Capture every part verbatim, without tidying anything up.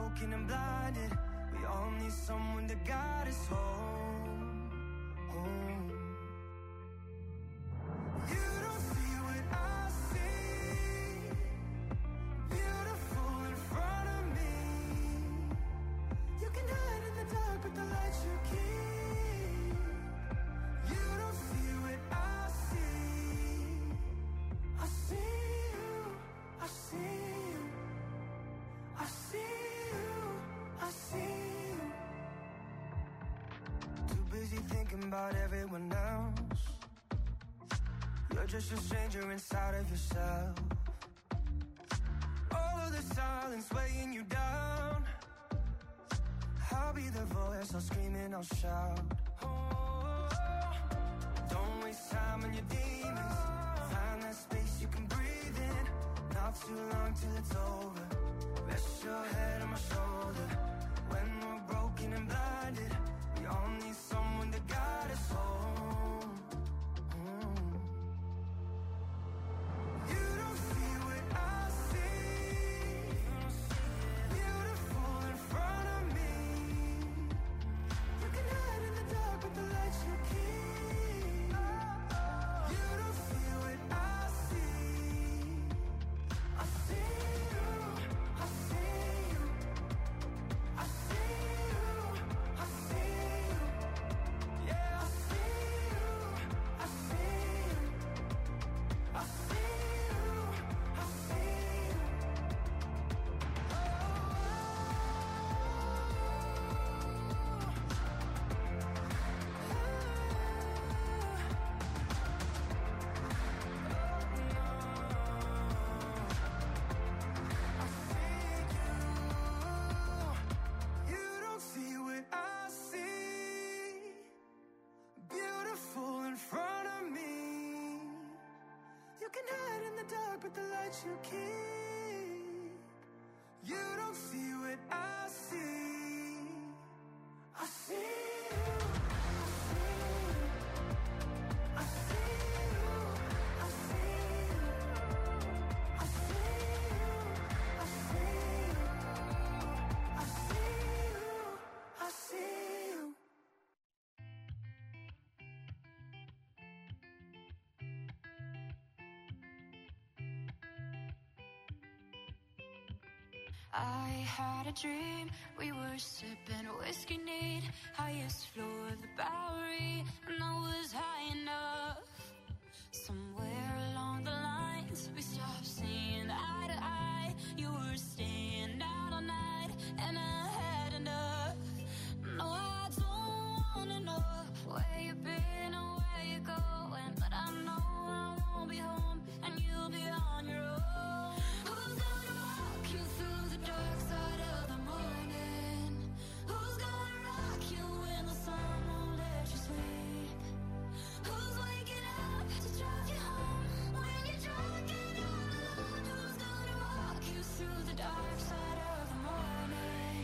broken and blinded, we all need someone to guide us home, home. You don't see what I see, beautiful in front of me. You can hide in the dark, but the light you keep. You don't see what I see. I see you, I see you, I see you, I see you. Too busy thinking about everyone else. You're just a stranger inside of yourself. All of the silence weighing you down. I'll be the voice, I'll scream and I'll shout. Oh, don't waste time on your demons. Find that space you can breathe in. Not too long till it's over. Rest your head on my shoulder. When we're broken and blinded, we all need someone to guide us home. Mm. You don't see what I see. Beautiful in front of me. You can hide in the dark, but the light you keep. You don't see what I see. I see you, I see you, I see you, I see you. Yeah, I see you, I see you, I see you, I see you. You don't see what I see, beautiful in front of me. You can hide in the dark, but the light you keep. You don't see what I see. I see you, I see you, I see you, I see you, I see you, I see you, I see you, I see you. I had a dream, we were sipping whiskey neat, highest floor of the Bowery, and I was high enough. Somewhere along the lines, we stopped seeing eye to eye. You were staying out all night, and I had enough. No, I don't wanna know where you've been or where you're going, but I know I won't be home, and you'll be on your own. Who's gonna walk you through the dark side of the morning? Who's gonna rock you when the sun won't let you sleep? Who's waking up to drive you home when you're drunk and all alone? Who's gonna walk you through the dark side of the morning?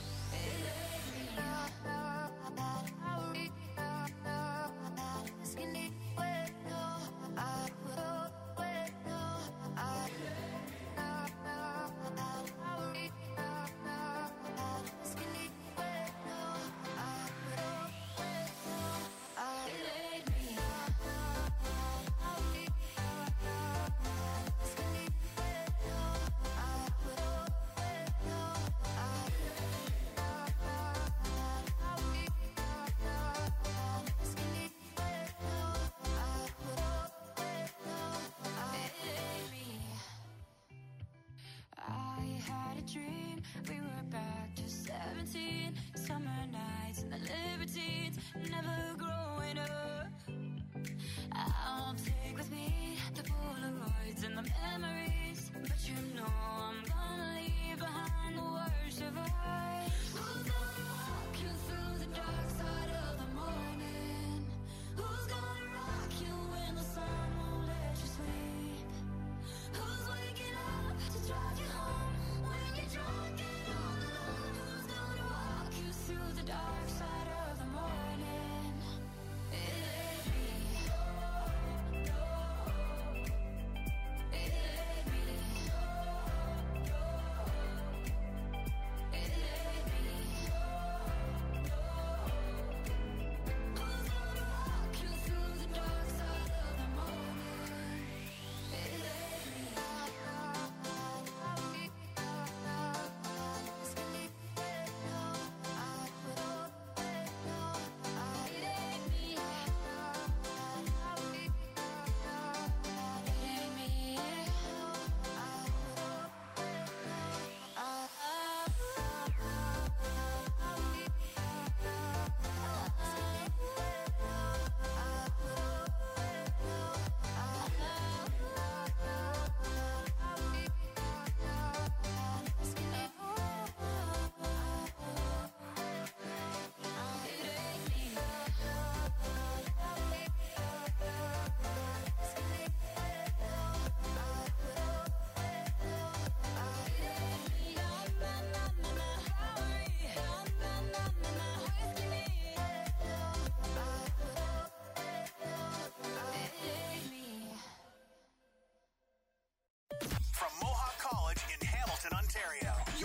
I had a dream, we were back to seventeen, summer nights and the libertines, never growing up. I'll take with me the Polaroids and the memories, but you know I'm gonna leave behind the worst of us. Who's gonna walk you through the dark side of the morning? Who's gonna rock you when the sun won't let you sleep? Who's waking up to drive you home when you're drunk and all alone? Who's gonna walk you through the dark side of the morning? It ain't me. No, no. It ain't me. No, no. It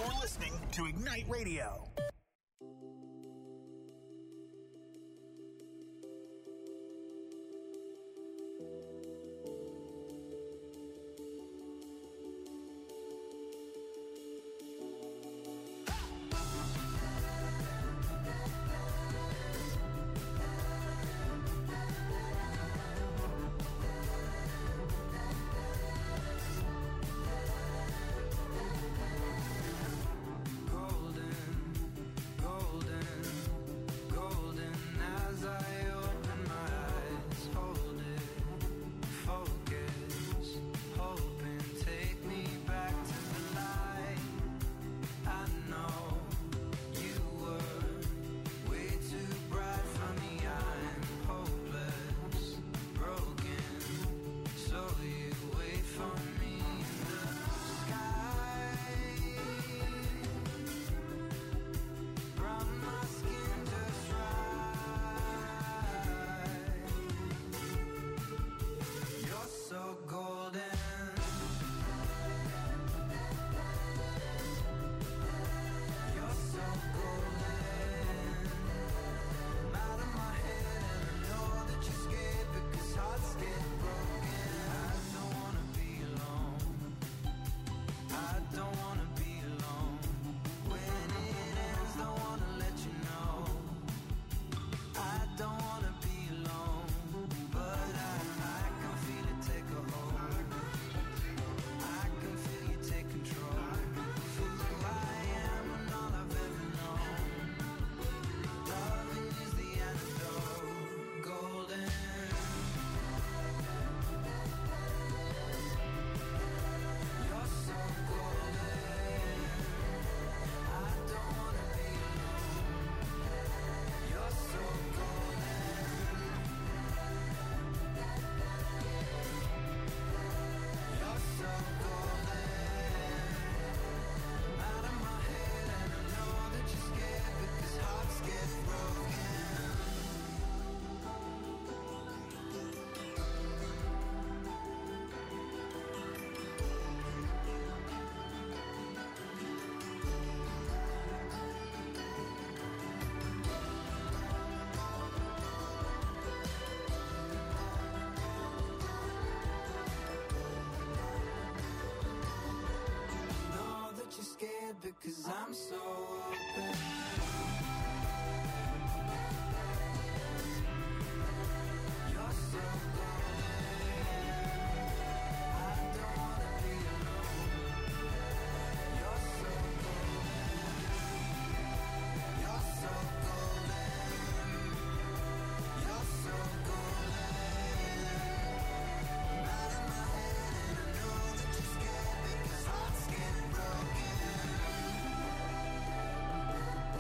You're listening to Ignite Radio. Because I'm so open. You're so golden. I don't wanna be alone. You're so golden. You're so golden. You're so golden. I'm out of my head and I know that you're scared because hearts get broken.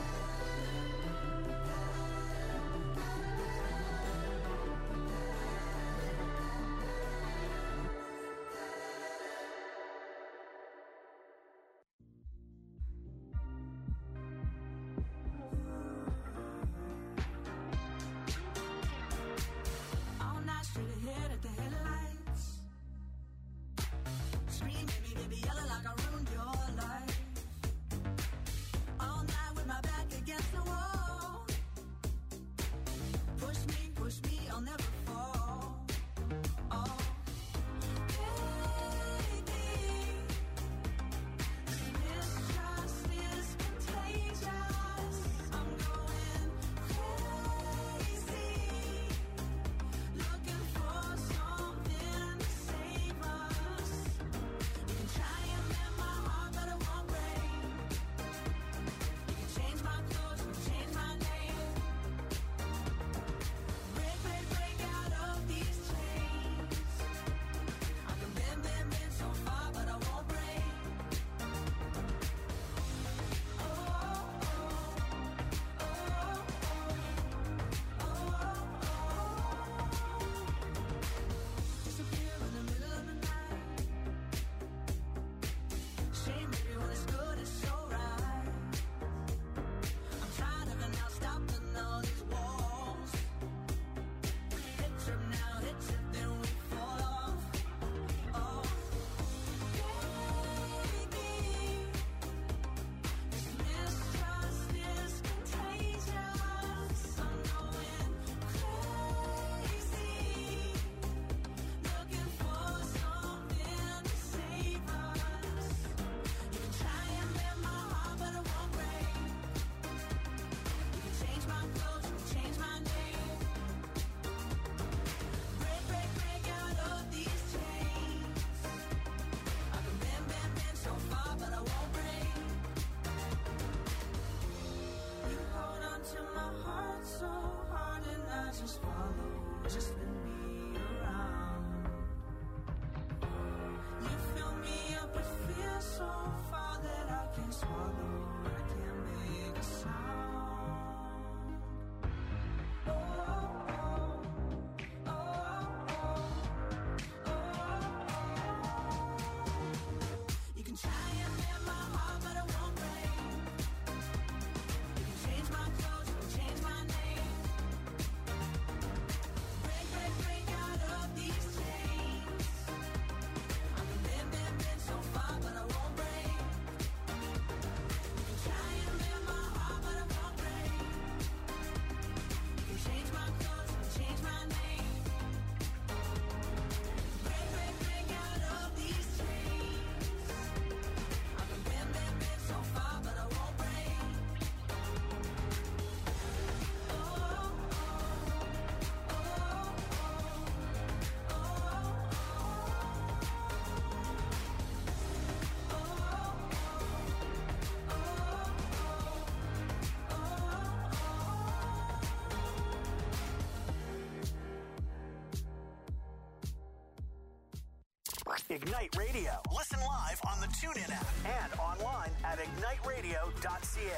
Ignite Radio. Listen live on the TuneIn app and online at ignite radio dot c a.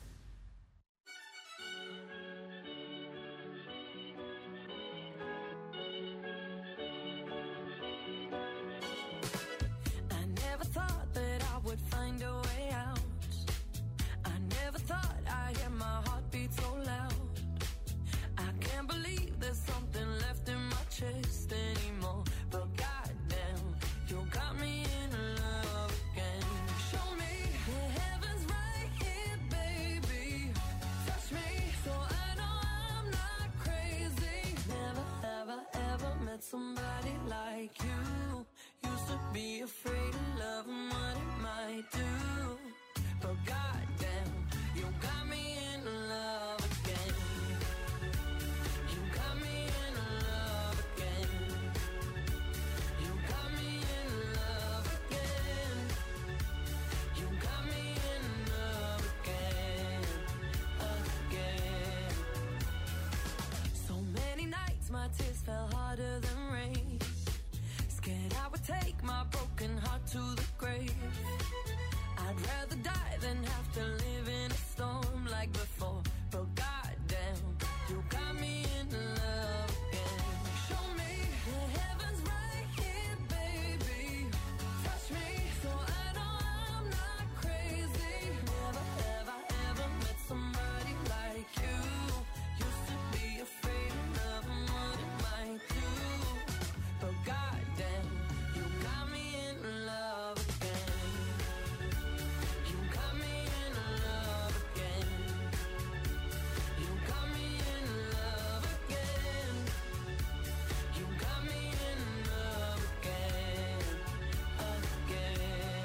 I never thought that I would find a way out. I never thought I'd hear my heartbeat so loud. I can't believe there's something left in my chest anymore. But goddamn, you got me in love again. Show me the heavens right here, baby. Touch me so I know I'm not crazy. Never, ever, ever met somebody like you. Used to be afraid of love and what it might do. But goddamn, you got me in love again. You got me in love again. You got me in love again. You got me in love again, again. So many nights my tears fell harder than rain. Scared I would take my broken heart to the grave. I'd rather die than have to live in a storm like before. But goddamn, you got me in love again. Show me the heavens right here, baby. Touch me so I know I'm not crazy. Never, ever, ever met somebody like you. Used to be afraid of love and what it might do. But goddamn, you got me in love again. You got me in love again. You got me in love again. You got me in love again, again.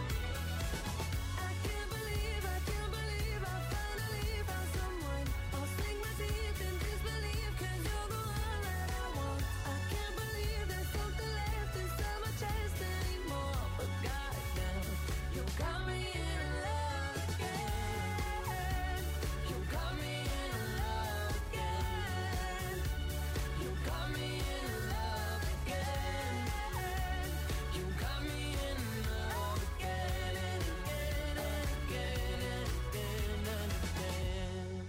I can't believe, I can't believe I finally found someone. I'll sink my teeth in disbelief 'cause you're the one that I want. I can't believe there's something left inside my chest anymore. But goddamn, you got me in love again. You got me in love again. You got me in love again. You got me in love again and again and again and again and again.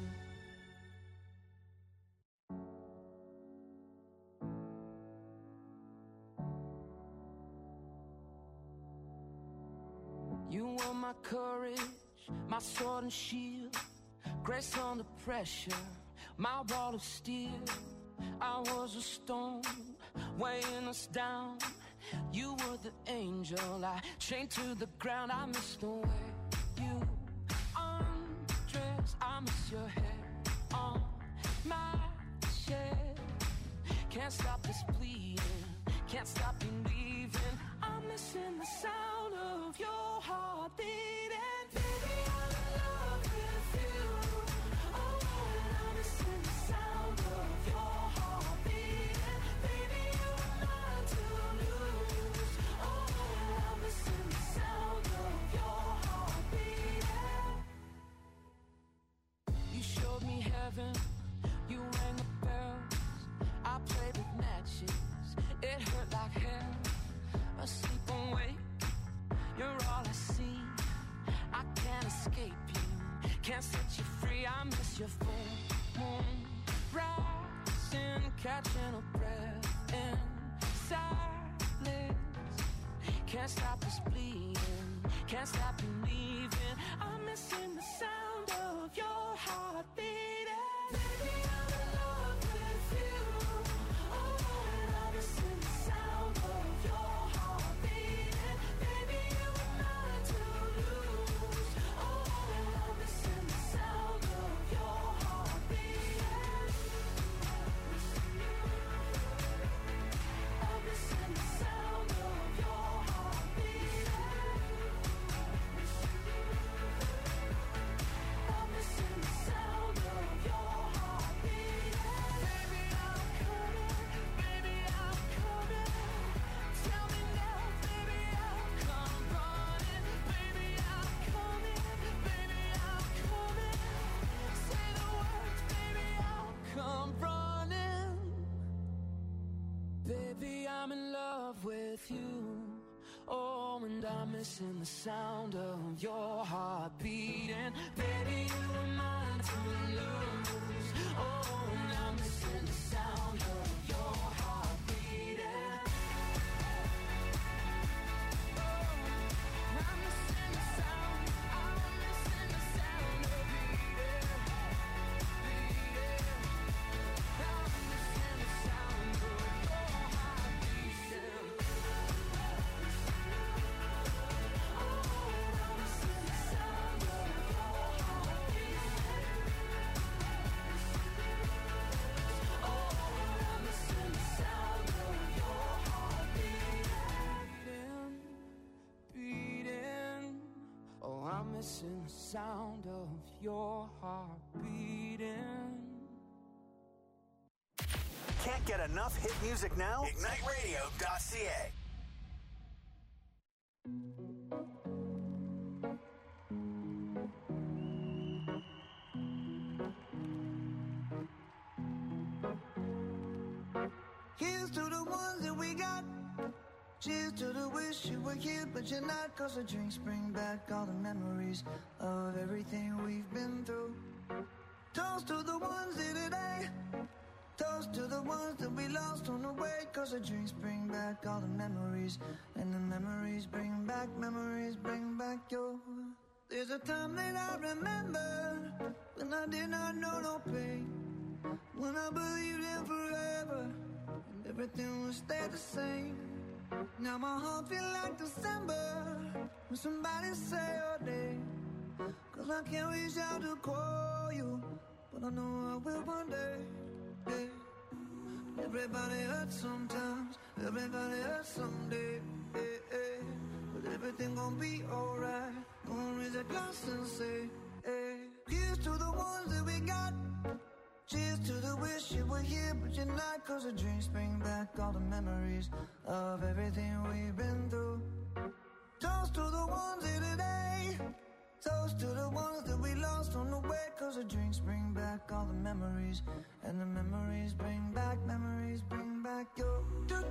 You are my courage, my sword and shield, grace under pressure, my wall of steel. I was a stone, weighing us down. You were the angel, I chained to the ground. I miss the way you undress. I miss your hair on my chest. Can't stop this bleeding, can't stop believing. I'm missing the sound of your heart beating. Baby, I'm in love with you. Oh, and I'm missing the sound of your heart beating. Baby, you are mine to lose. Oh, and I'm missing the sound of your heart beating. You showed me heaven, you rang the bells. I played with matches, it hurt like hell. Asleep awake, you're all I see. I can't escape you, can't set you free. I miss your full moon rising, catching a breath in silence. Can't stop this bleeding, can't stop believing. I'm missing the sound of your heart beating. Baby, I'm in love with you. Oh, and I'm missing the sound of your heart beating. Baby, you are mine to lose. Oh, and I'm missing the sound of your heart beating. I'm missing the sound of your heart beating. I'm missing the sound of your heart beating. Baby, you were mine to lose. Oh, and I'm missing the sound of your heart beating. Oh, I'm missing the sound. I'm missing the sound of beating, beating. I'm missing the sound of your heart beating. Missing the sound of your heart beating. Can't get enough hit music now? ignite radio dot c a. Here's to the ones that we got. Cheers to the wish you were here, but you're not. Cause the drinks bring back all the memories of everything we've been through. Toast to the ones here today. Toast to the ones that we lost on the way. Cause the drinks bring back all the memories. And the memories bring back, memories bring back your. There's a time that I remember when I did not know no pain. When I believed in forever and everything would stay the same. Now my heart feel like December when somebody say your name. Cause I can't reach out to call you, but I know I will one day. Hey. Everybody hurts sometimes, everybody hurts someday. Hey, hey. But everything gon' be alright. Gonna raise a glass and say, hey. Here's to the ones that we got. Cheers to the wish you were here, but you're not. Cause the drinks bring back all the memories of everything we've been through. Toast to the ones here today. Toast to the ones that we lost on the way. Cause the drinks bring back all the memories. And the memories bring back, memories bring back your.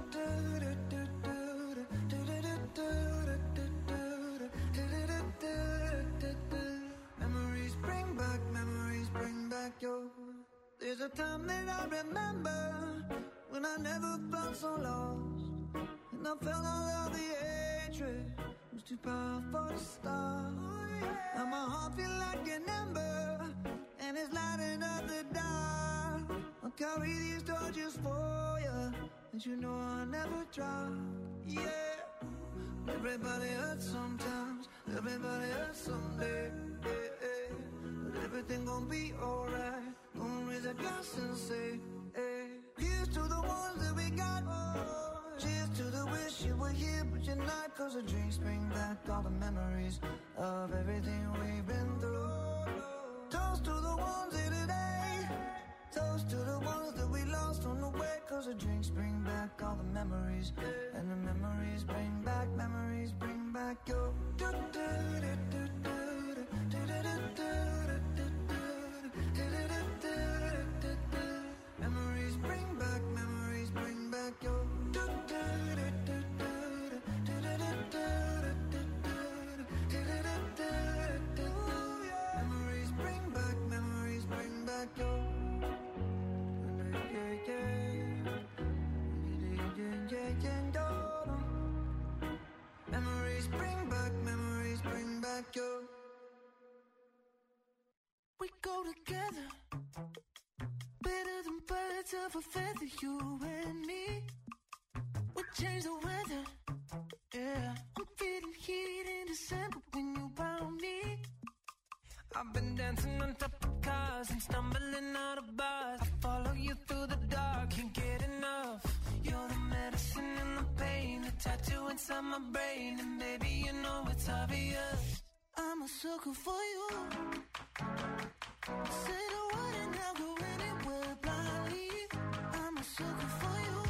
Memories bring back, memories bring back your. There's a time that I remember when I never felt so lost. And I felt all of the hatred was too powerful to stop. Now my heart feel like an ember and it's lighting up the dark. I'll carry these torches for you, and you know I'll never drop. Yeah. Everybody hurts sometimes, everybody hurts someday. Yeah, yeah. But everything gon' be alright. Gonna raise a glass and say, hey. Here's to the ones that we got. Oh, cheers to the wish you were here, but you're not. Cause the drinks bring back all the memories of everything we've been through. Toast to the ones here today. Toast to the ones that we lost on the way. Cause the drinks bring back all the memories. And the memories bring back, memories bring back your. Memories bring back, memories bring back your. Memories bring back, memories bring back your. Memories bring back, memories bring back your. We go together, better than birds of a feather, you and me. We change the weather, yeah. I'm feeling heat in December when you found me. I've been dancing on top of cars and stumbling out of bars. I follow you through the dark, can't get enough. You're the medicine and the pain, the tattoo inside my brain. And baby, you know it's obvious, I'm a sucker for you. Say the word and I'll go anywhere blindly. I'm a sucker for you.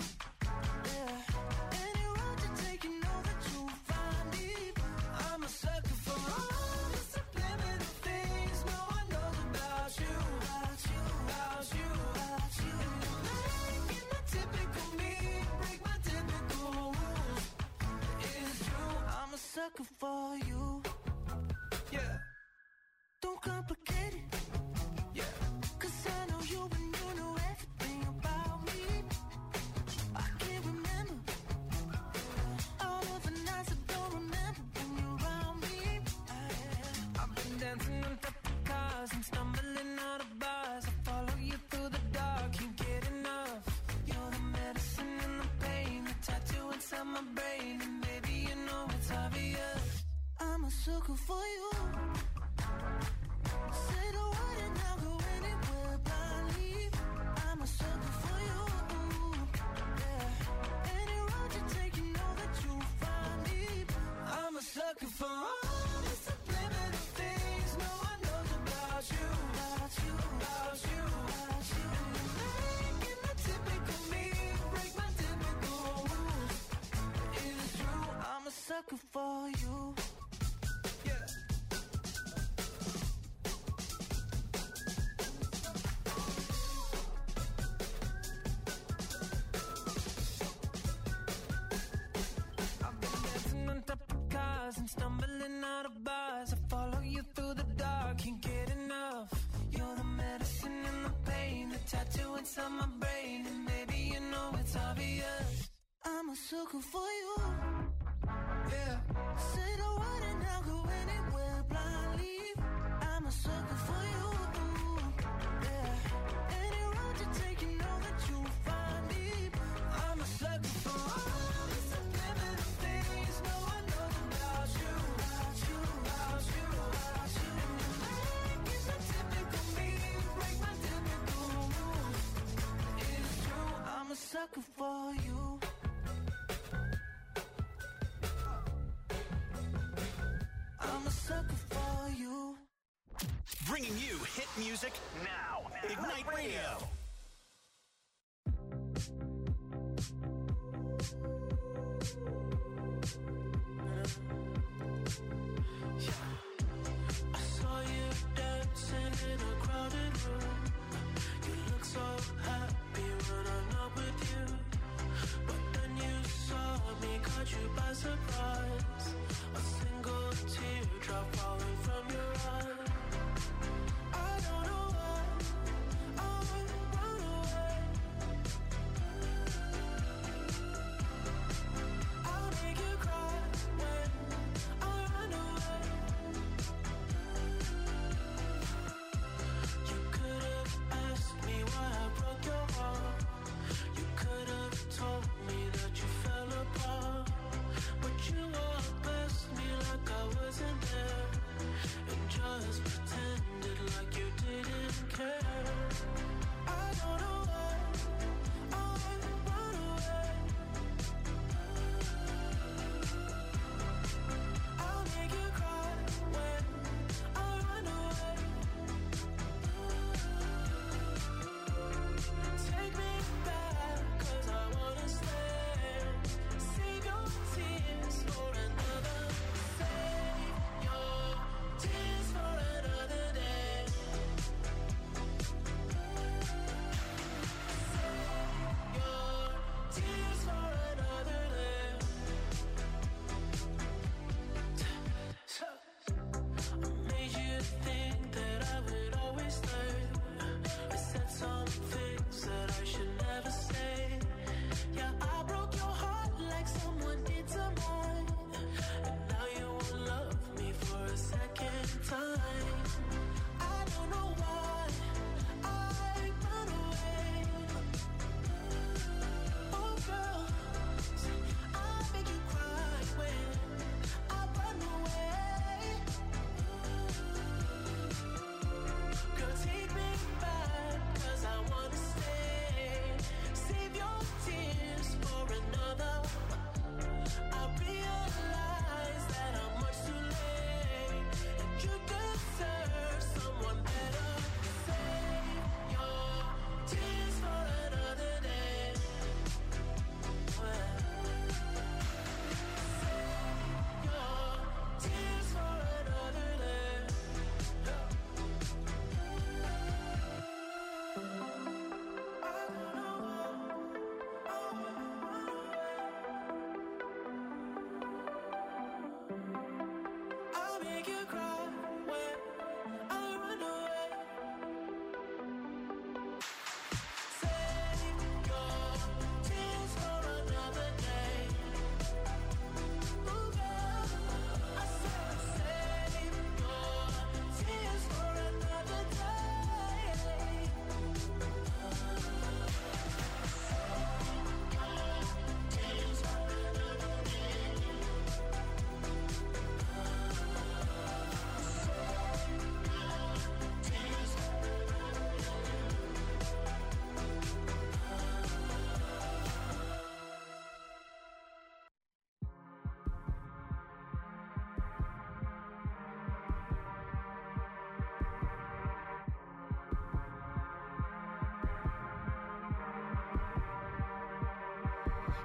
Yeah. Any road to take, you know that you'll find me. I'm a sucker for all the subliminal things no one knows about you. About you, about you, about you. And you're making the typical me break my typical rules. It's true, I'm a sucker sucker for you. Yeah. Don't complicate it. Yeah. Cause I know you and you know everything about me. I can't remember all of the nights I don't remember when you're around me. I've been dancing on top of cars and stumbling out of bars. I follow you through the dark, can't get enough. You're the medicine and the pain, the tattoo inside my brain, and baby you know it's obvious. I'm a sucker for you. Say the word and I'll go anywhere blindly. I'm a sucker for you. Yeah. Any road you take, you know that you'll find me. I'm a sucker for all the subliminal things no one knows about you. About you, about you, about you. Making the typical me break my typical rules. It is true, I'm a sucker for you. Yeah. I've been dancing on top of cars and stumbling out of bars. I follow you through the dark, can't get enough. You're the medicine and the pain, the tattoo inside my brain, and baby you know it's obvious. I'm a sucker for you. Yeah. Say the word and I'll go anywhere blindly. I'm a sucker for you. Yeah. Any road you take, you know that you'll find me. I'm a sucker for all the subliminal things no one knows about you. About you, about you, about you. Making the typical me break my typical rules. It's true, I'm a sucker for you. I'm a sucker for you. Bringing you hit music now. Ignite Radio. I saw you dancing in a crowded room. You look so happy when I'm not with you. But then you saw me, caught you by surprise. A single teardrop falling from your eye. I don't know why I run away. I'll make you cry when I run away. You could have asked me why I broke your heart. You could have told me that you fell apart. But you walked past me like I wasn't there, and just pretended like you didn't care. I don't know why I run away. I'll make you cry when I run away. Take me back, cause I wanna stay. Save your tears for another. Save your tears for another day. Save your tears for another day. So, I made you think that I would always stay. I said some things that I should never say. Yeah, I broke your heart like someone did to mine. And now you won't love me for a second time. I don't know why I run away. Oh girl, see, I make you cry when I run away. Girl, take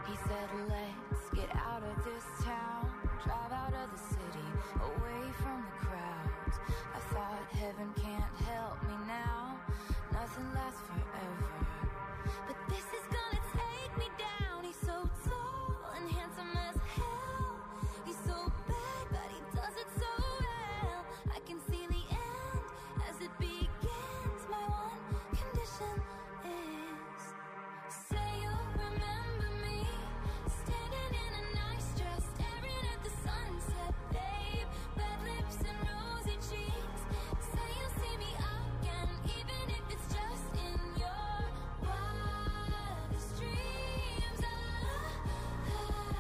He said, let's get out of this town, drive out of the city, away from the crowds. I thought heaven can't help me now, nothing lasts forever. But this is gonna take me down. He's so tall and handsome as hell. He's so bad, but he does it so well. I can see the end as it begins. My one condition is, say you'll remember me, standing in a nice dress, staring at the sunset, babe. Red lips and rosy cheeks. Say you'll see me again, even if it's just in your wildest dreams. Ah, ah,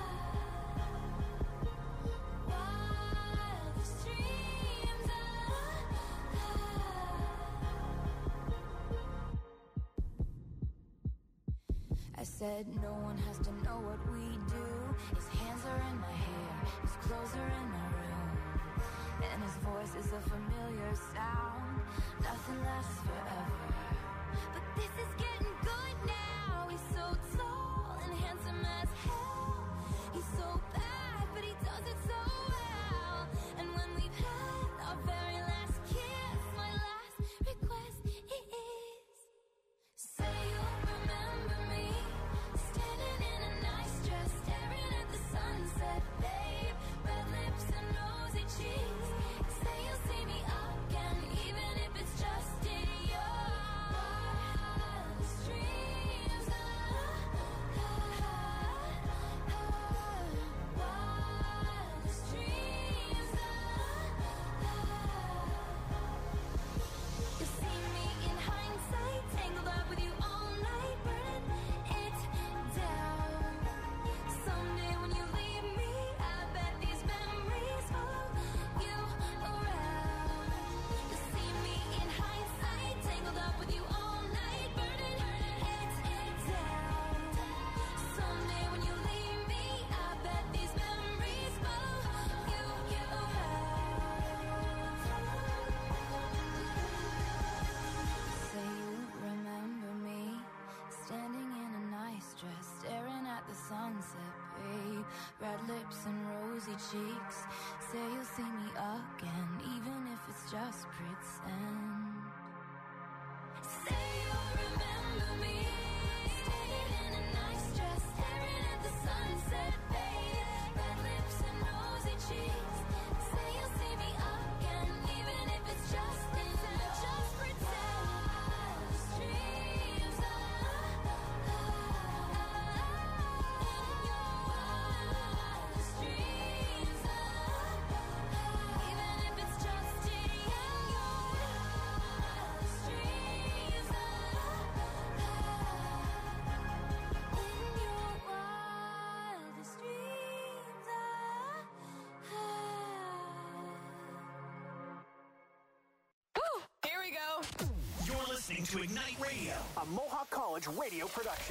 wildest dreams. Ah, ah. I said no one has to know what we do. His hands are in my hair, his clothes are in my room, and his voice is a familiar sound. Nothing lasts forever, but this is getting good now. He's so tall and handsome as hell. He's so bad, but he does it so well. And when we've had our very last kiss, my last request is, say you'll remember me, standing in a nice dress, staring at the sunset, babe. Red lips and rosy cheeks. Say you'll see me again, even if it's just in your wildest dreams. Ah, ah, ah, wildest dreams. Ah, ah. You see me in hindsight, tangled up with you all night, burning it down. Someday when you leave me, I bet these memories follow you around. You see me in hindsight, tangled up with you all night, burning it down. Someday when you leave me, I bet these memories follow you around. Say you remember me, standing in a nice dress, staring at the sunset, babe. Red lips and rosy cheeks. Say you'll see me again, even if it's just pretend. Say you'll remember me, standing in a nice dress, staring at the sunset, babe. Red lips and rosy cheeks. Say you'll see me again, even if it's just in just pretend. Wildest dreams. Ah, ah, ah, in your wildest dreams. Ah, ah, even if it's just in your wildest dreams. Ah, ah, in your wildest dreams. Ah, ah. Here we go. You're listening to Ignite Radio, a Mohawk College radio production.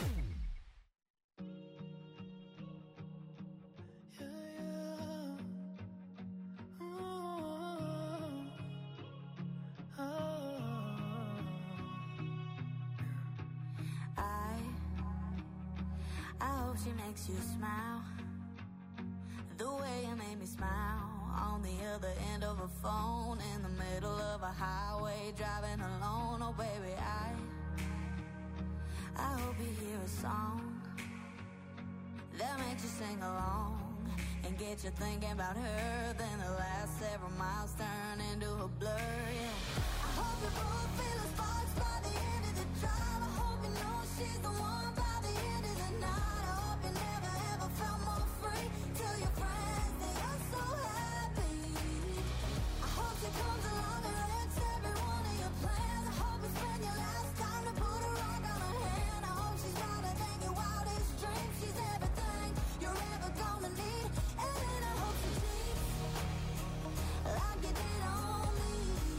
I, I hope she makes you smile the way you made me smile on the other end of a phone in the middle of a highway driving alone. Oh baby, I, I hope you hear a song that makes you sing along and get you thinking about her. Then the last several miles turn into a blur. Yeah. I hope you both feel the sparks by the end of the drive. I hope you know she's the one by the end of the night. I hope you never ever felt more free. Tell your friends they are so happy. I hope she comes along and wrecks every one of your plans. I hope you spend your last time to put a rock on her hand. I hope she's wilder than your wildest dreams. She's everything you're ever gonna need. And then I hope she cheats like you did on me.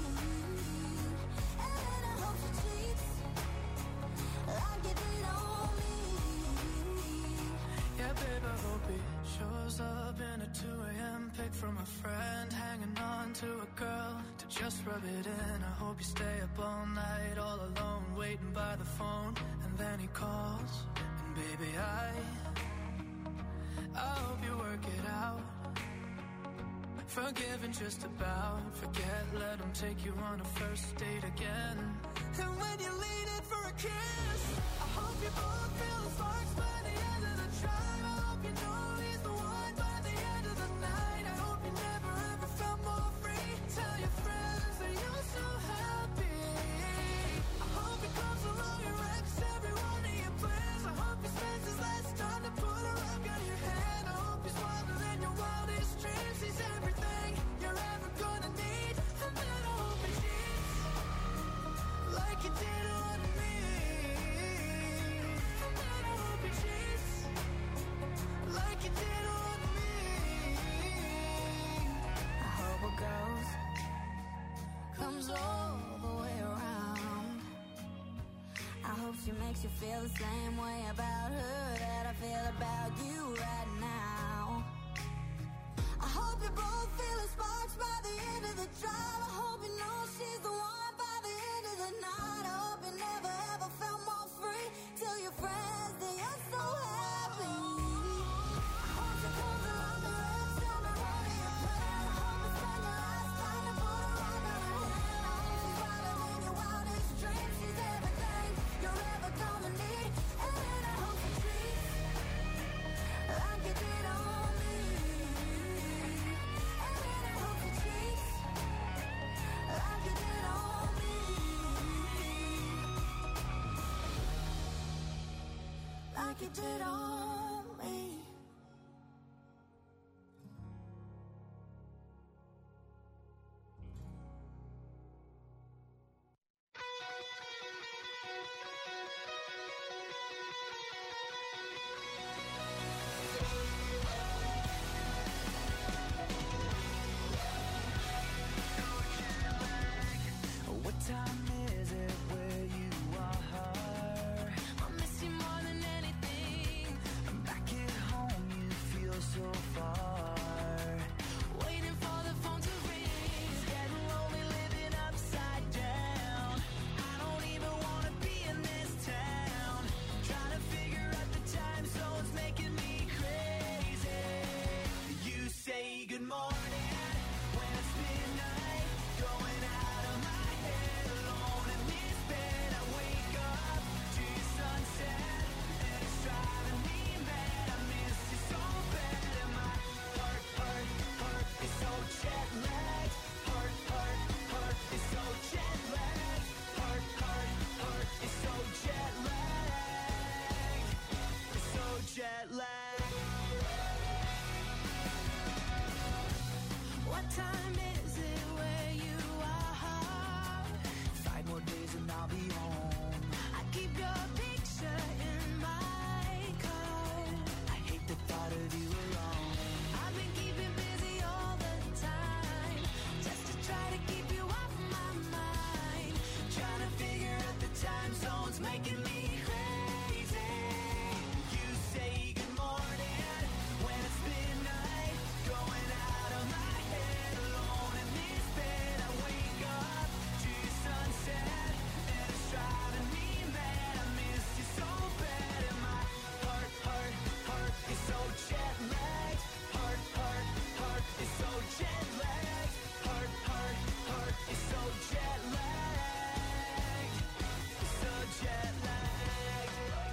And then I hope she cheats like you did on me. Yeah, babe, I hope he shows up in a two a.m. pic from a friend, hanging on to a girl to just rub it in. I hope you stay up all night, all alone, waiting by the phone, and then he calls, and baby, I I hope you work it out. Forgiven just about. Forget, let him take you on a first date again. And when you lean in for a kiss, I hope you both feel the sparks by the end of the drive. I hope you know he's the one by the end of the night. I hope you never ever felt more free. Tell your friends that you're so happy. I hope he comes along and wrecks every one of your plans. I hope he spends his last time to put a rock on your hand. I hope he's wilder than your wildest dreams. He's everything you're ever gonna need. And then I hope he cheats like you did on me. And then I hope he cheats like you did on me. I hope it goes, comes all the way around. I hope she makes you feel the same way about her that I feel about you right now. I hope you both feel the sparks by the end of the drive. I hope you know she's the one by the end of the night. I hope you never ever felt more free. Tell your friends that you're so happy. I hope she comes along and wrecks every one of your plans. I hope you spend your last time to put a rock on her hand. I hope she's wilder than your wildest dreams. She's everything you're ever gonna need. And then I hope she treats like you did on me. And then I hope she treats like you did on me. Like you did on me. What time is it where you are? I miss you more than anything. Back at home, you feel so far. Waiting for the phone to ring. Getting lonely, living upside down. I don't even wanna be in this town. Trying to figure out the time zones, making me crazy. You say good morning when it's midnight. Going out of my head, alone in this bed. I wake up to your sunset, and it's driving me mad. I miss you so bad, and my heart, heart, heart is so jet lagged. Heart, heart, heart is so jet lagged. Heart, heart, heart is so jet lagged. It's so jet lagged. What time is it where you are? Five more days and I'll be home. I keep your picture in my car. I hate the thought of you alone. I've been keeping busy all the time, just to try to keep you off my mind. Trying to figure out the time zones, making me crazy. You say good morning when it's midnight. Going out of my head, alone in this bed. I wake up to your sunset, and it's driving me mad. I miss you so bad, and my heart, heart, heart is so jet lagged. Heart, heart, heart is so jet lagged. Heart, heart, heart is so jet lagged. So jet lagged.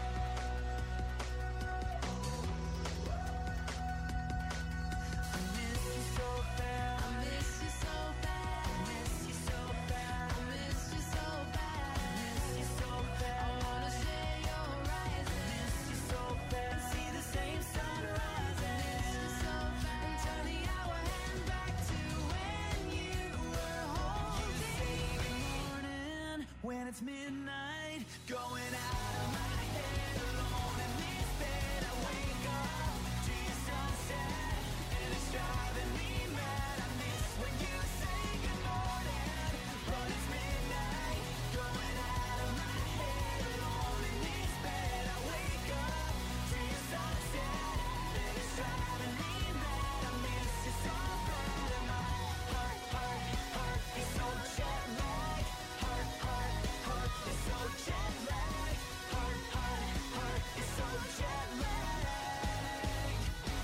I miss you so bad. I miss you so bad. I miss you so bad. I miss you so bad. I miss you so bad. I wanna share your horizon. Miss you so bad. See the same sunrise. Miss you so bad. And turn the hour hand back to when you were holding me. Morning when it's midnight, going out of my head, alone in this bed. I wake up to your sunset, and it's driving me mad. I miss when you say good morning, but it's midnight, going out of my head, alone in this bed. I wake up to your sunset, and it's driving me mad. I miss you so bad, and my heart, heart, heart is so jet lagged. Heart, heart, heart is so jet lagged. Heart, heart, heart is so jet lagged.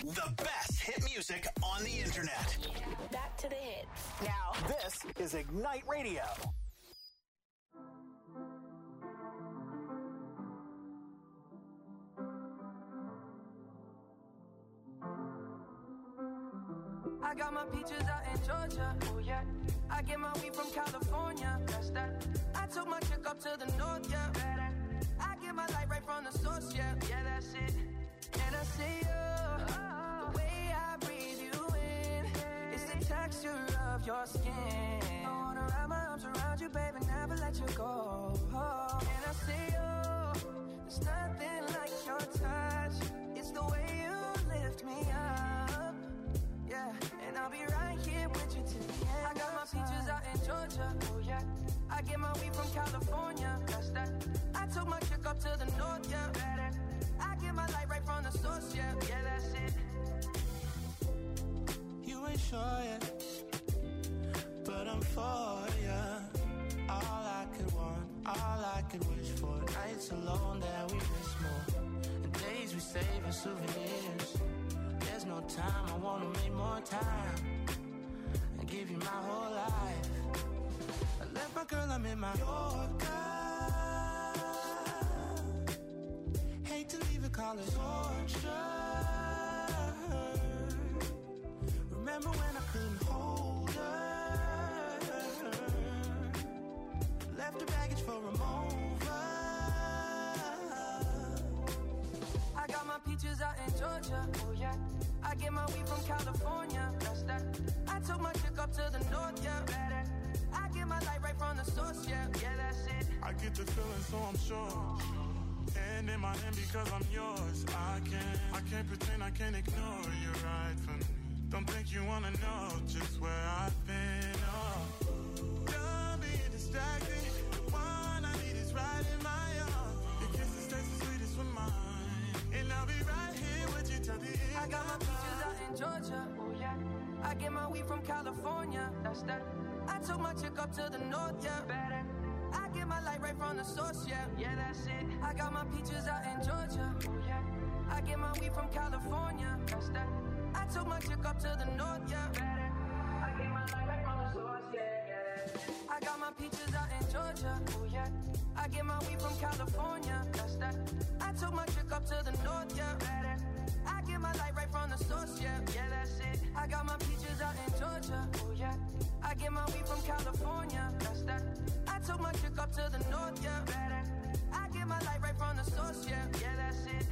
The best hit music on the internet. Back to the hits. Now, this is Ignite Radio. I got my peaches out in Georgia, oh yeah. I get my weed from California, that's that. I took my chick up to the north, yeah. Better. I get my light right from the source, yeah. Yeah, that's it. And I see you, the way I breathe you in, it's the texture of your skin. I wanna wrap my arms around you, baby, never let you go. Oh. And I see you, there's nothing like your touch. It's the way you lift me up. Yeah, and I'll be right here with you till the end. I got my peaches out in Georgia, oh yeah. I get my weed from California, that's that. I took my chick up to the north, yeah. Better. I get my light right from the source, yeah. Yeah, that's it. You ain't sure yet, but I'm for ya. All I could want, all I could wish for. Nights alone that we miss more, and days we save as souvenirs. There's no time, I wanna make more time and give you my whole life. I left my girl, I'm in my Yorker. Hate to leave it, call it torture. Remember when I couldn't hold her? Left her baggage for a mover. I got my peaches out in Georgia, oh yeah. I get my weed from California, that's that. I took my chick up to the north, yeah. Better. I get my light right from the source, yeah. Yeah, that's it. I get the feeling, so I'm sure. And in my hand because I'm yours. I can't, I can't pretend, I can't ignore you right from me. Don't think you wanna know just where I've been. Oh, don't be distracted. The one I need is right in my arms. Your kisses taste the sweetest with mine, and I'll be right here with you till the end. I got my peaches out in Georgia, oh yeah. I get my weed from California, that's that. I took my chick up to the north, yeah. Better. I get my light right from the source, yeah. Yeah, that's it. I got my peaches out in Georgia, oh yeah. I get my weed from California, that's that. I took my chick up to the north, yeah. Better. I get my light right from the source, yeah, yeah. I got my peaches out in Georgia, oh yeah. I get my weed from California, that's that. I took my chick up to the north, yeah. Better. I get my light right from the source, yeah. Yeah, that's it. I got my peaches out in Georgia, oh yeah. I get my weed from California, that's that. I took my chick up to the north, yeah. Better. I get my light right from the source, yeah. Yeah, that's it.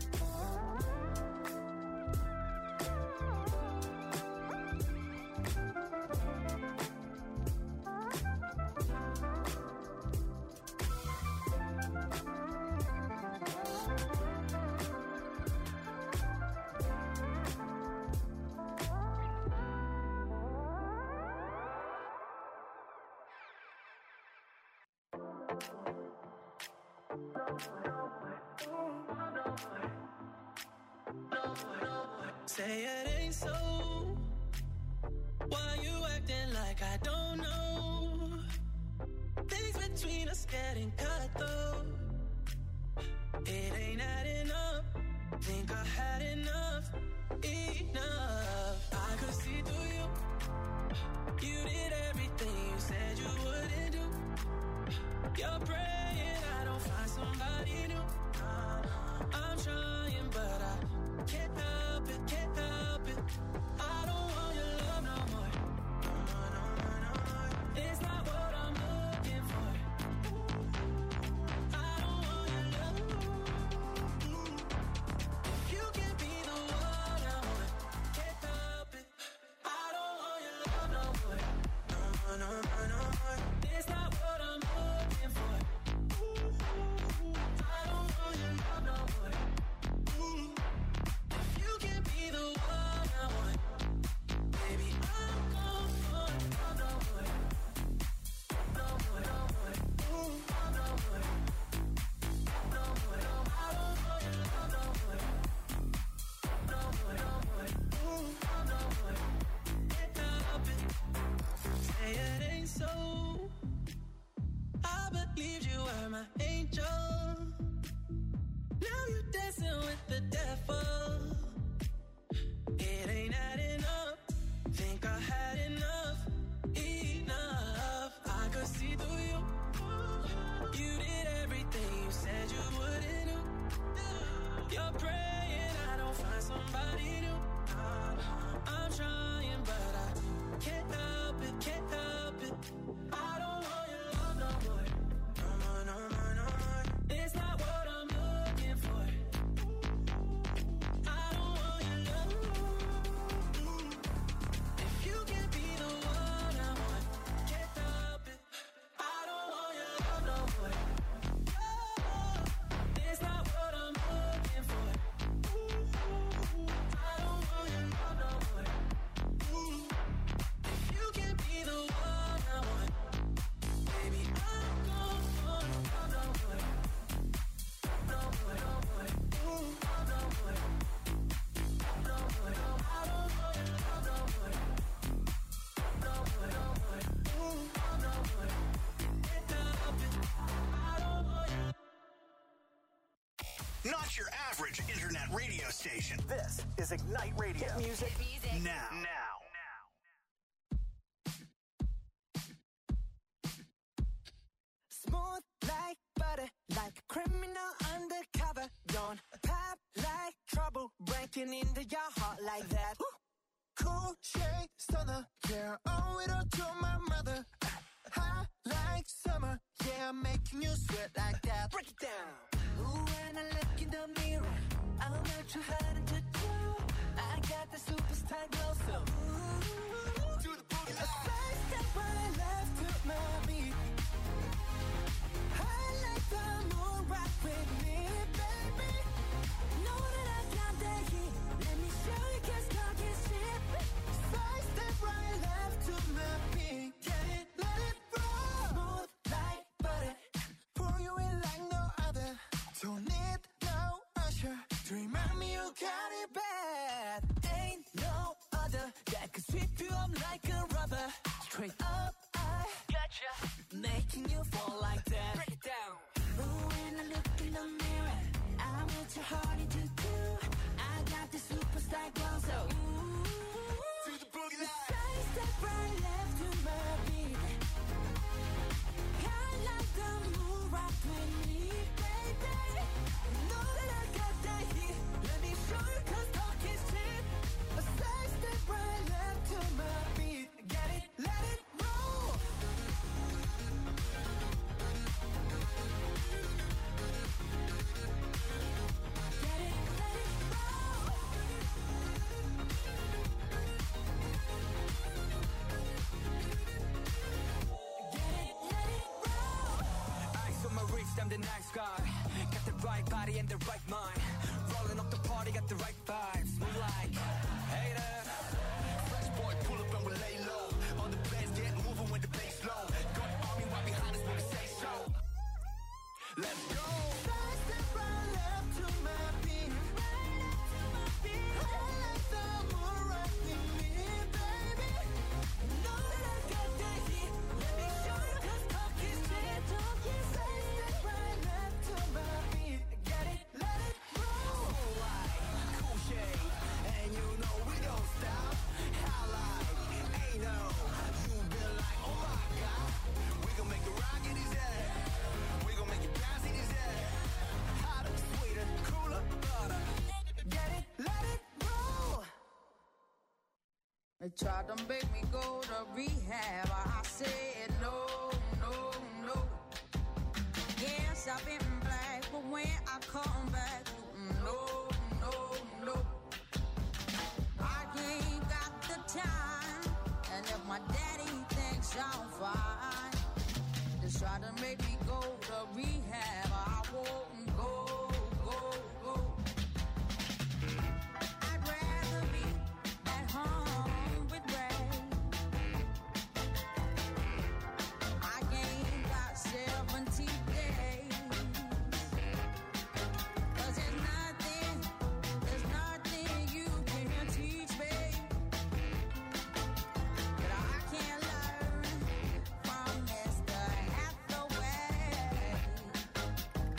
Say it ain't so. Why you acting like I don't know? Things between us getting cut though. It ain't adding up. Think I had enough, enough. I could see through you. You did everything you said you wouldn't do. You're praying I don't find somebody new. I'm trying, but I can't help it, can't help it. I don't want your love no more. No, no, no, no, no. It's not what I'm looking for. I don't want your love. If you can be the one I want, can't help it. I don't want your love no more. No, no, no, no more. It's not what I'm looking for. Not your average internet radio station. This is Ignite Radio. Hit music, music. Now. Now. Smooth like butter, like a criminal undercover. Don't pop like trouble, breaking into your heart like that. Ooh. Cool shade stunner, yeah, owe it all to my mother. Hot like summer, yeah, I'm making you sweat like that. Break it down. Ooh, when I look in the mirror, I'm not too hard to do. I got the superstar glow, so ooh, do the boogie line. A side step right left to my beat. I like the moon rock with me, baby. Know that I got that heat. Let me show you, 'cause talk is cheap. Side step right left to my beat. Get it, let it roll. Smooth like butter. Pour you in like no other. Don't need no usher to remind me you got it bad. Ain't no other that could sweep you up like a rubber. Straight up, I gotcha, making you fall like that. Break it down. Ooh, when I look in the mirror, I'm what your heart to do. I got the superstar glow, so ooh, to the boogie line. Side step right left to my beat. I like the moon rock with me, baby. Know that I got that heat. Let me show you, 'cause talk is cheap. A side step right left to my beat. Get it, let it roll. Get it, let it roll. Get it, let it roll. Eyes on my wrist, I'm the nice guy. Got the right body and the right mind. Rolling up the party, got the right vibes. Move like hater. Fresh boy, pull up and we lay low. All the players get moving with the bass low. Got the army right behind us when we say so. Let's go. Side step right left to my beat. Right up to my beat. I like the moon rock with me, baby. Know that I got that heat. Let me show you, 'cause talk is cheap. Talk is side step right left to my beat. Get it, let it roll. Cool light, cool shade, and you know we don't stop. How like, ain't no, you been like, oh my god. We gon' make it rock in his head. We gon' make it bounce in his head. Hotter, sweeter, cooler, butter. Get it, let it roll. They tried to make me go to rehab. I said no, no, no. Yes, I've been black, but when I come back, no, no, no. I ain't got the time, and if my daddy thinks I'm fine, they try to make me go to rehab. I won't go, go, go. I'd rather be at home with Ray. I ain't got seventy days. 'Cause there's nothing, there's nothing you can teach me that I can't learn from Mister Hathaway.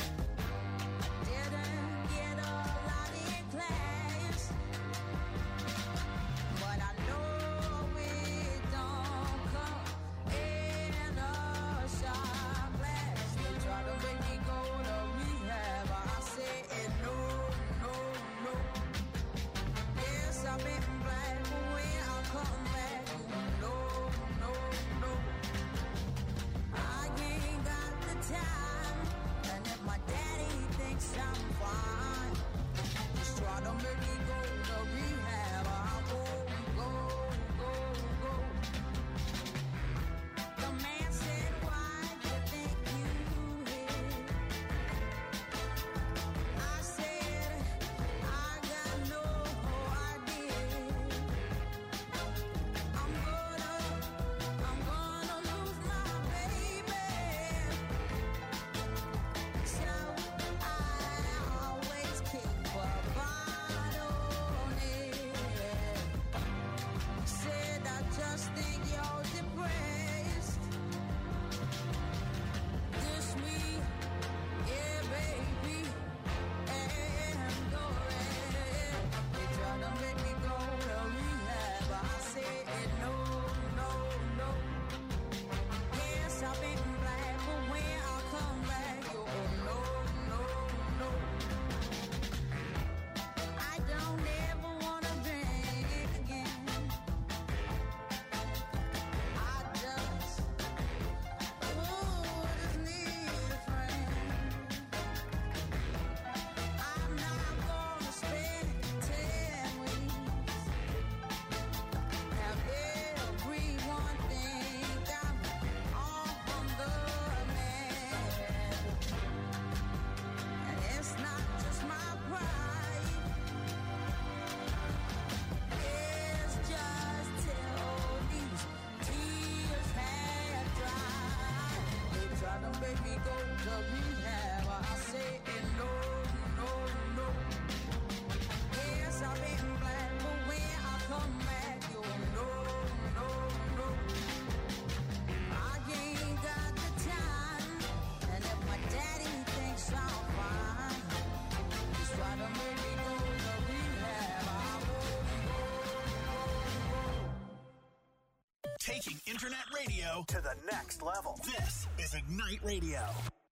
Taking internet radio to the next level. This is Ignite Radio.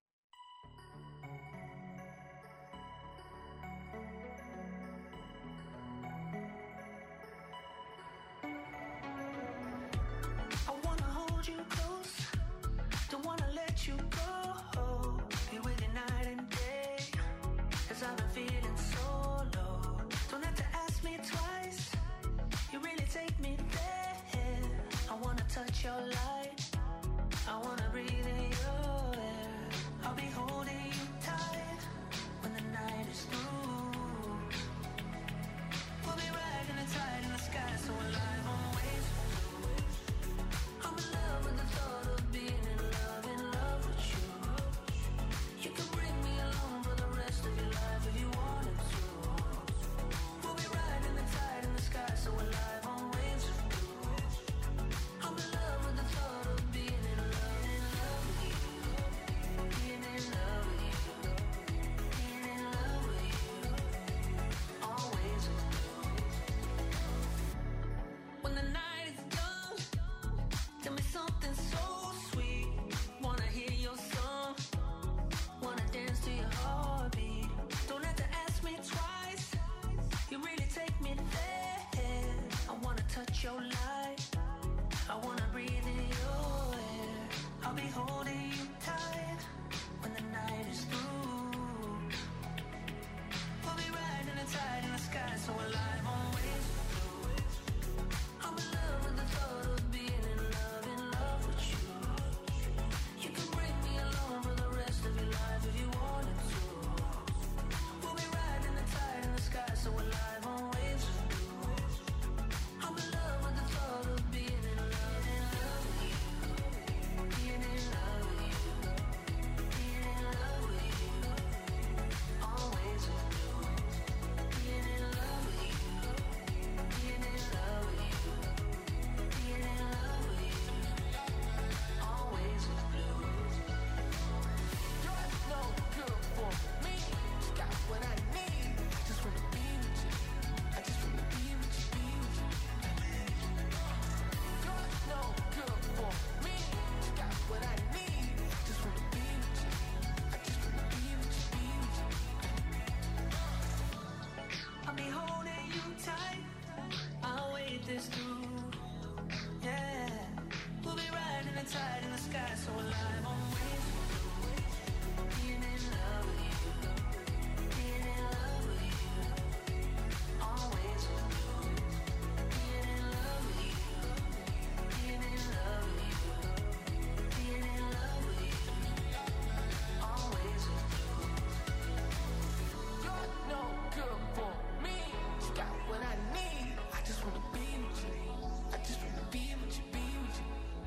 I wanna hold you close, don't wanna let you go. Be with you night and day, cause I've been feeling so low. Don't have to ask me twice, you really take me there. I wanna touch your light, I wanna breathe in your air. I'll be holding you tight when the night is through. We'll be riding the tide in the sky, so alive on waves. I'm in love with the thought of being in love, in love with you. You can bring me along for the rest of your life if you wanted to. We'll be riding the tide in the sky, so alive on waves. I'm in love with the thought of being in love, in love with you. Being in love with you. Being in love with you. Always with you. When the night is done, tell me something so sweet. Wanna hear your song, wanna dance to your heartbeat. Don't have to ask me twice, you really take me there. I wanna touch your light, I wanna breathe in your air. I'll be holding you tight when the night is through. We'll be riding the tide in the sky, so alive on waves. I'm in love with the thought of being in love, in love with you. You can bring me along for the rest of your life if you wanted to. We'll be riding the tide in the sky, so alive on waves. I'm in love with the thought of being in love, in love with you. Being in love with you. Being in love with you. Always with you. Being in love with you. Being in love with you. Being in love with you. Always with blue. You're no good for me. Got what I need. Just wanna be with you. I just wanna be with you, be with you. You're no good for me. Got what I need. Just wanna be with you. I just wanna be with you, be with you. I'll be holding you tight. I'll wait this through. Yeah. We'll be riding the tide in the sky, so alive on waves. Being in love with you. Being in love with you. Always with you. Being in love with you. Being in love with you. Being in love with you. Always with you. You're no good for me. You got what I need. I just wanna be with you. I just wanna be with you, be with you.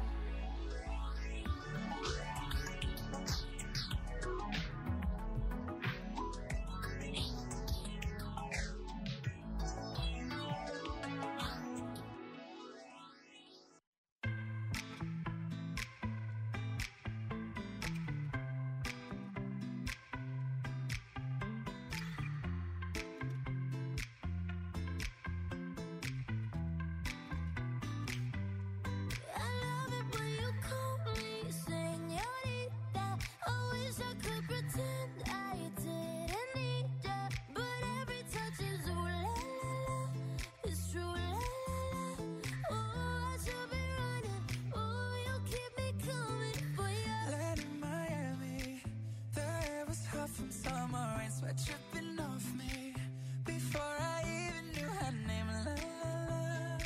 I love it when you call me señorita. I wish I could pretend I didn't need ya, but every touch is ooh la la la. It's true la la la. Oh, I should be running. Oh, you keep me coming for ya. Land in Miami, the air was hot from summer rain, sweat dripping off me before I even knew her name. La la la,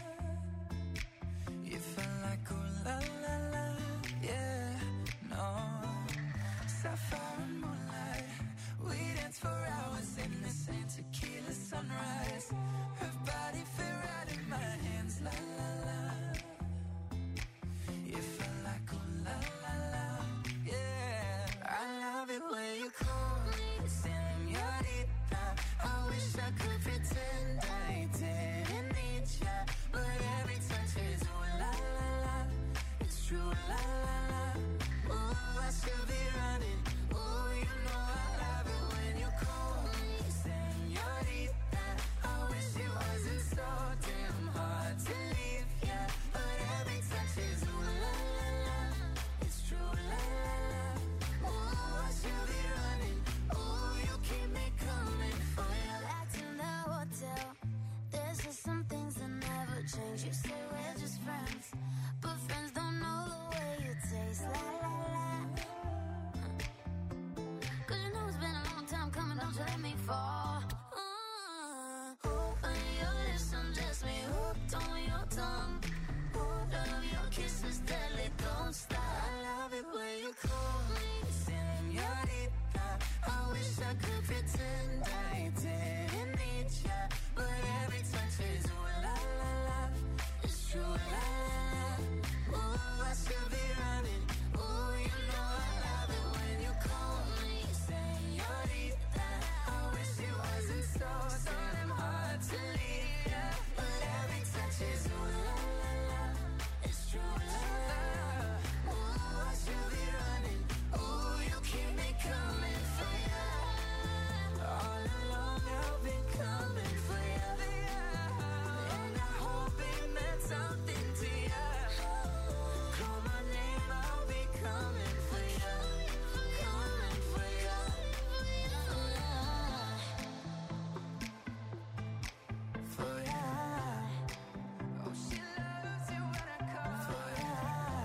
you felt like ooh la la la, yeah, no. Sapphire and moonlight, we danced for hours in the same tequila sunrise. Her body fit right in my hands, la la la. You felt like ooh la la la, yeah. I love it when you call me señorita. I wish I could pretend I could pretend I didn't need ya, but every touch is ooh la la la. It's true, la la la. Ooh, I should be running. Ooh, you know I love it when you call me señorita. I wish it wasn't so, so damn hard to leave ya, but every touch is ooh la la la. It's true, la la la. Ooh, I should be running. Ooh, you keep me coming for ya. All along I've been coming for ya, and I hope it meant something to ya. Call my name, I'll be coming for ya, coming for ya. For ya. Oh, she loves you when I call for ya.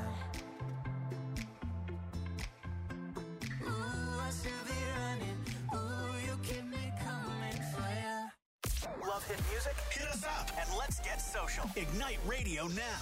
Ooh, I should be running. Ooh, you keep me coming for ya. Love hit music? Hit us up and let's get social. Ignite Radio now.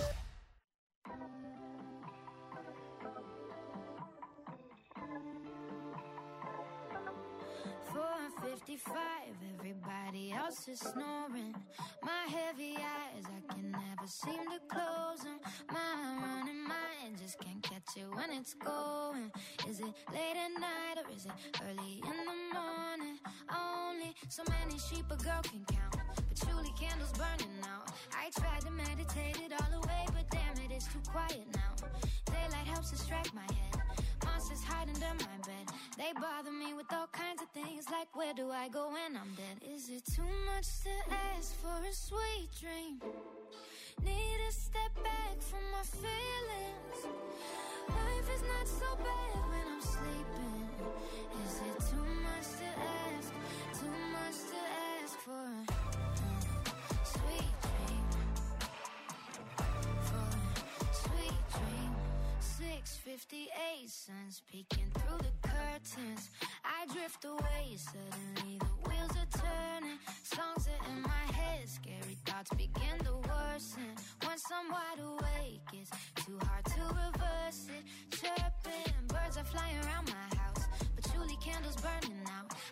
four fifty-five, everybody else is snoring. My heavy eyes, I can never seem to close them. My running mind just can't catch it when it's going. Is it late at night or is it early in the morning? Only so many sheep a girl can count, patchouli candles burning out. I tried to meditate it all away, but damn it, it's too quiet now. Daylight helps distract my head. Monsters hide under my bed. They bother me with all kinds of things, like where do I go when I'm dead? Is it too much to ask for a sweet dream? Need to step back from my feelings. Life is not so bad when I'm sleeping. Is it too much to ask? Too much to ask for a uh, sweet dream? For a sweet dream. six fifty-eight, sun's peeking through the curtains. I drift away, suddenly the wheels are turning. Songs are in my head, scary thoughts begin to worsen. Once I'm wide awake, it's too hard to reverse it. Chirping, birds are flying around my house, patchouli candles burning out.